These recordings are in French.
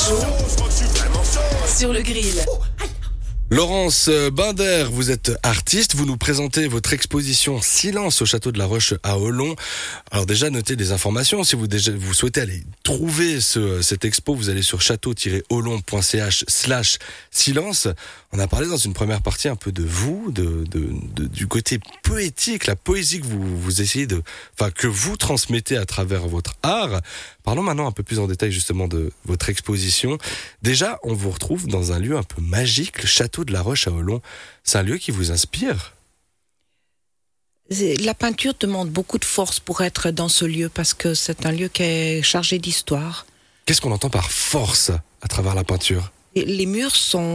chaud sur le grill. Laurence Binder, vous êtes artiste, vous nous présentez votre exposition Silence au château de la Roche à Olon. Alors déjà, notez des informations, si vous souhaitez aller trouver cette expo, vous allez sur château-olon.ch/silence. On a parlé dans une première partie un peu de vous, du côté poétique, la poésie que vous essayez que vous transmettez à travers votre art. Parlons maintenant un peu plus en détail justement de votre exposition. Déjà, on vous retrouve dans un lieu un peu magique, le château de la Roche à Olon. C'est un lieu qui vous inspire ? La peinture demande beaucoup de force pour être dans ce lieu parce que c'est un lieu qui est chargé d'histoire. Qu'est-ce qu'on entend par force à travers la peinture ? Et les murs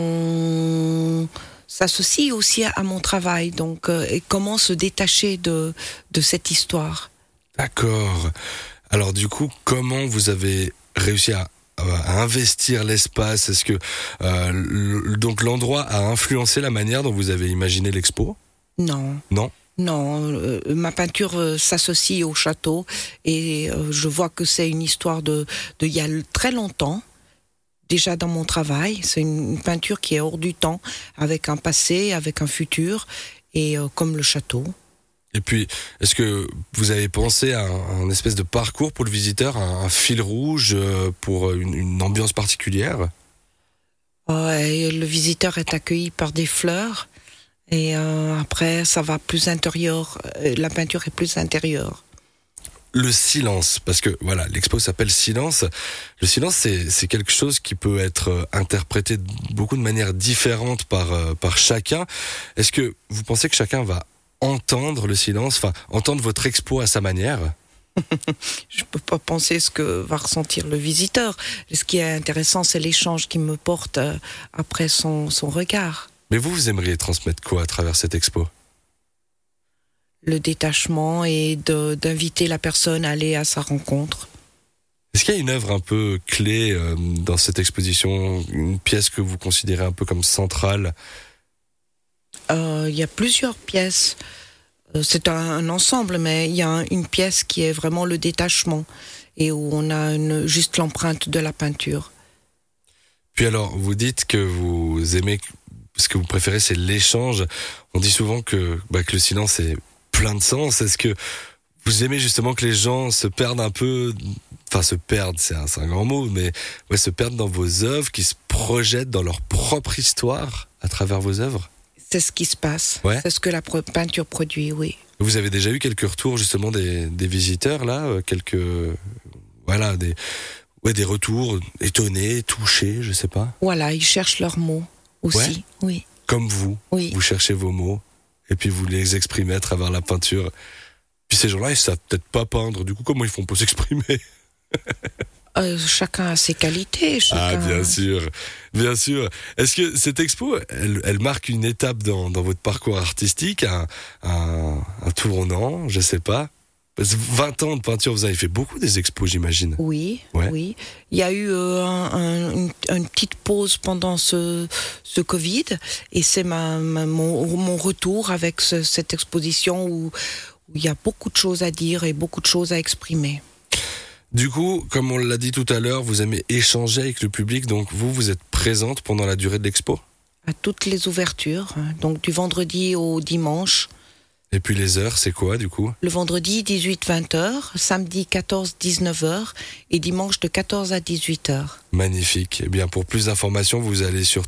s'associent aussi à mon travail, donc et comment se détacher de cette histoire. D'accord. Alors du coup, comment vous avez réussi à investir l'espace ? Est-ce que donc l'endroit a influencé la manière dont vous avez imaginé l'expo ? Non. Non, ma peinture s'associe au château et je vois que c'est une histoire de il y a très longtemps. Déjà dans mon travail, c'est une peinture qui est hors du temps, avec un passé, avec un futur, et comme le château. Et puis, est-ce que vous avez pensé à un espèce de parcours pour le visiteur, un fil rouge pour une ambiance particulière ? Et le visiteur est accueilli par des fleurs, et après ça va plus intérieur, la peinture est plus intérieure. Le silence, parce que voilà, l'expo s'appelle Silence. Le silence, c'est quelque chose qui peut être interprété de beaucoup de manières différentes par chacun. Est-ce que vous pensez que chacun va entendre le silence, entendre votre expo à sa manière ? Je peux pas penser ce que va ressentir le visiteur. Ce qui est intéressant, c'est l'échange qui me porte après son regard. Mais vous aimeriez transmettre quoi à travers cette expo ? Le détachement et d'inviter la personne à aller à sa rencontre. Est-ce qu'il y a une œuvre un peu clé dans cette exposition, une pièce que vous considérez un peu comme centrale ? Il y a plusieurs pièces. C'est un ensemble, mais il y a une pièce qui est vraiment le détachement et où on a juste l'empreinte de la peinture. Puis alors, vous dites que vous aimez, ce que vous préférez, c'est l'échange. On dit souvent que le silence est plein de sens. Est-ce que vous aimez justement que les gens se perdent un peu, se perdent, c'est un grand mot, mais se perdent dans vos œuvres, qui se projettent dans leur propre histoire à travers vos œuvres ? C'est ce qui se passe. Ouais. C'est ce que la peinture produit, oui. Vous avez déjà eu quelques retours justement des visiteurs là, des retours étonnés, touchés, je sais pas. Voilà, ils cherchent leurs mots aussi, ouais. Oui. Comme vous, oui. Vous cherchez vos mots et puis vous les exprimez à travers la peinture. Puis ces gens-là, ils savent peut-être pas peindre. Du coup, comment ils font pour s'exprimer ? Chacun a ses qualités. Ah, bien sûr. Est-ce que cette expo, elle marque une étape dans votre parcours artistique, un tournant, je sais pas. 20 ans de peinture, vous avez fait beaucoup des expos, j'imagine. Oui, ouais. Oui. Il y a eu une petite pause pendant ce Covid, et c'est mon retour avec cette exposition où il y a beaucoup de choses à dire et beaucoup de choses à exprimer. Du coup, comme on l'a dit tout à l'heure, vous aimez échanger avec le public, donc vous êtes présente pendant la durée de l'expo ? À toutes les ouvertures, donc du vendredi au dimanche. Et puis les heures, c'est quoi du coup ? Le vendredi 18-20h, samedi 14-19h et dimanche de 14 à 18h. Magnifique. Eh bien, pour plus d'informations, vous allez sur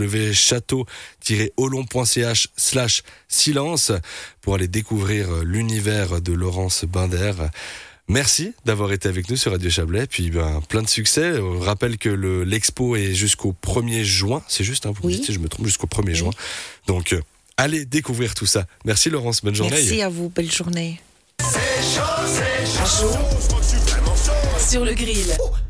www.château-olon.ch/silence pour aller découvrir l'univers de Laurence Binder. Merci d'avoir été avec nous sur Radio Chablais, puis plein de succès. On rappelle que l'expo est jusqu'au 1er juin, c'est juste, vous me dites si je me trompe, jusqu'au 1er juin. Donc, allez découvrir tout ça. Merci Laurence, bonne journée. Merci à vous, belle journée. C'est chaud sur le grill.